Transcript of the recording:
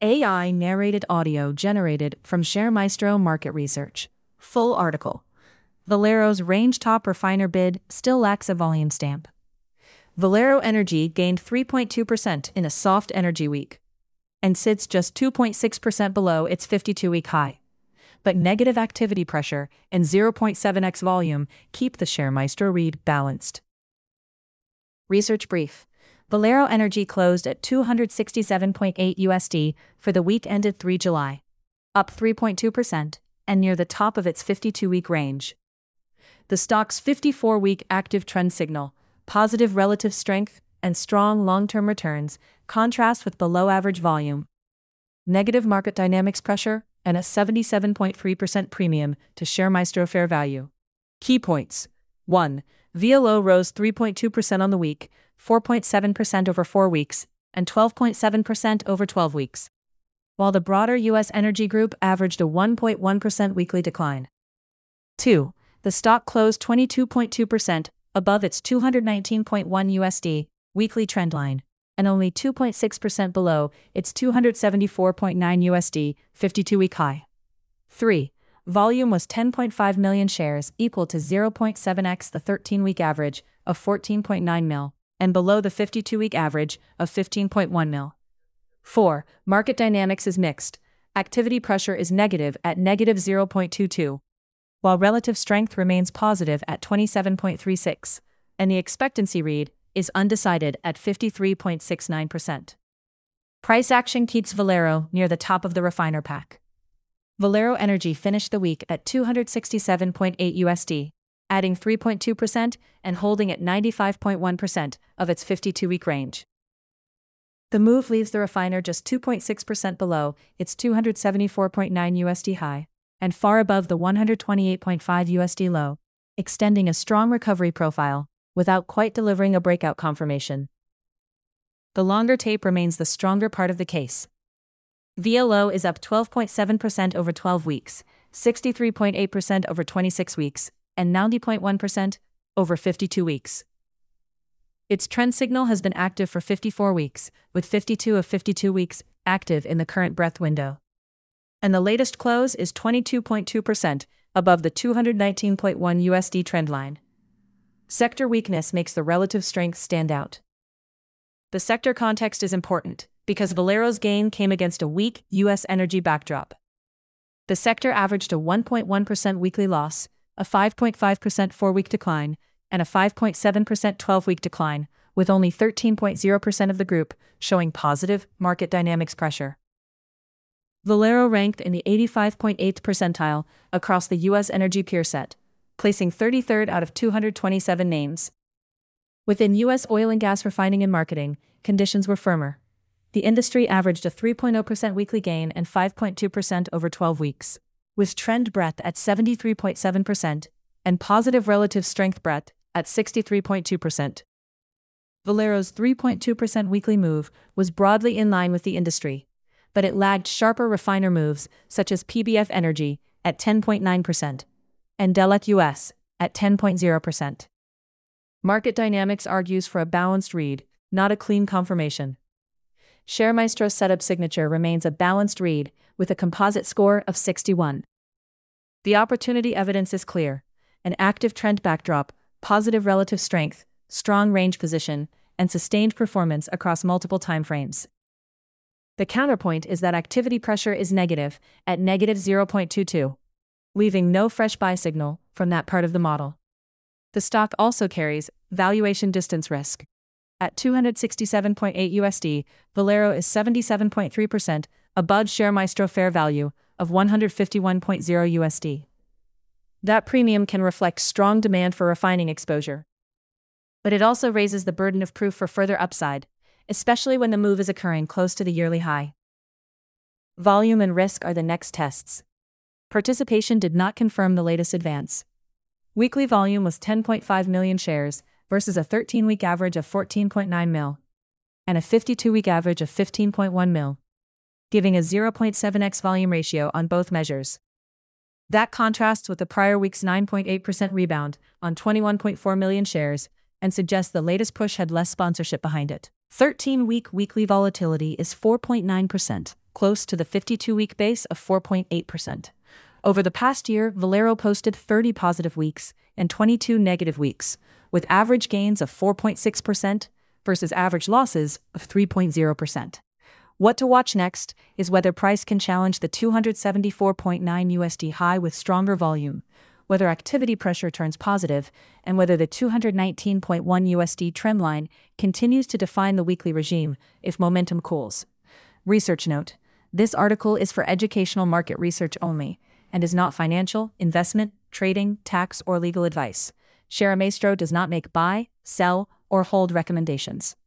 AI narrated audio generated from ShareMaestro Market Research. Full article. Valero's range top refiner bid still lacks a volume stamp. Valero Energy gained 3.2% in a soft energy week and sits just 2.6% below its 52-week high. But negative activity pressure and 0.7x volume keep the ShareMaestro read balanced. Research brief. Valero Energy closed at $267.8 USD for the week ended 3 July, up 3.2% and near the top of its 52-week range. The stock's 54-week active trend signal, positive relative strength, and strong long-term returns contrast with below-average volume, negative market dynamics pressure, and a 77.3% premium to ShareMaestro fair value. Key points. 1. VLO rose 3.2% on the week, 4.7% over 4 weeks, and 12.7% over 12 weeks, while the broader U.S. energy group averaged a 1.1% weekly decline. 2. The stock closed 22.2% above its $219.1 USD weekly trendline, and only 2.6% below its $274.9 USD 52-week high. 3. Volume was 10.5 million shares, equal to 0.7x the 13-week average of 14.9 mil, and below the 52-week average of 15.1 mil. 4. Market dynamics is mixed. Activity pressure is negative at negative 0.22, while relative strength remains positive at 27.36, and the expectancy read is undecided at 53.69%. Price action keeps Valero near the top of the refiner pack. Valero Energy finished the week at $267.8 USD, adding 3.2% and holding at 95.1% of its 52-week range. The move leaves the refiner just 2.6% below its $274.9 USD high and far above the $128.5 USD low, extending a strong recovery profile without quite delivering a breakout confirmation. The longer tape remains the stronger part of the case. VLO is up 12.7% over 12 weeks, 63.8% over 26 weeks, and 90.1% over 52 weeks. Its trend signal has been active for 54 weeks, with 52 of 52 weeks active in the current breadth window. And the latest close is 22.2% above the $219.1 USD trendline. Sector weakness makes the relative strength stand out. The sector context is important because Valero's gain came against a weak U.S. energy backdrop. The sector averaged a 1.1% weekly loss, a 5.5% 4-week decline, and a 5.7% 12-week decline, with only 13.0% of the group showing positive market dynamics pressure. Valero ranked in the 85.8th percentile across the U.S. energy peer set, placing 33rd out of 227 names. Within U.S. oil and gas refining and marketing, conditions were firmer. The industry averaged a 3.0% weekly gain and 5.2% over 12 weeks, with trend breadth at 73.7% and positive relative strength breadth at 63.2%. Valero's 3.2% weekly move was broadly in line with the industry, but it lagged sharper refiner moves such as PBF Energy at 10.9% and Delek US at 10.0%. Market dynamics argues for a balanced read, not a clean confirmation. ShareMaestro's setup signature remains a balanced read with a composite score of 61. The opportunity evidence is clear: an active trend backdrop, positive relative strength, strong range position, and sustained performance across multiple timeframes. The counterpoint is that activity pressure is negative at negative 0.22, leaving no fresh buy signal from that part of the model. The stock also carries valuation distance risk. At $267.8 USD, Valero is 77.3% above ShareMaestro fair value of $151.0 USD. That premium can reflect strong demand for refining exposure. But it also raises the burden of proof for further upside, especially when the move is occurring close to the yearly high. Volume and risk are the next tests. Participation did not confirm the latest advance. Weekly volume was 10.5 million shares versus a 13-week average of 14.9 mil and a 52-week average of 15.1 mil, giving a 0.7x volume ratio on both measures. That contrasts with the prior week's 9.8% rebound on 21.4 million shares and suggests the latest push had less sponsorship behind it. 13-week weekly volatility is 4.9%, close to the 52-week base of 4.8%. Over the past year, Valero posted 30 positive weeks and 22 negative weeks, with average gains of 4.6% versus average losses of 3.0%. What to watch next is whether price can challenge the 274.9 USD high with stronger volume, whether activity pressure turns positive, and whether the 219.1 USD trendline continues to define the weekly regime if momentum cools. Research note: this article is for educational market research only and is not financial, investment, trading, tax, or legal advice. Share Maestro does not make buy, sell, or hold recommendations.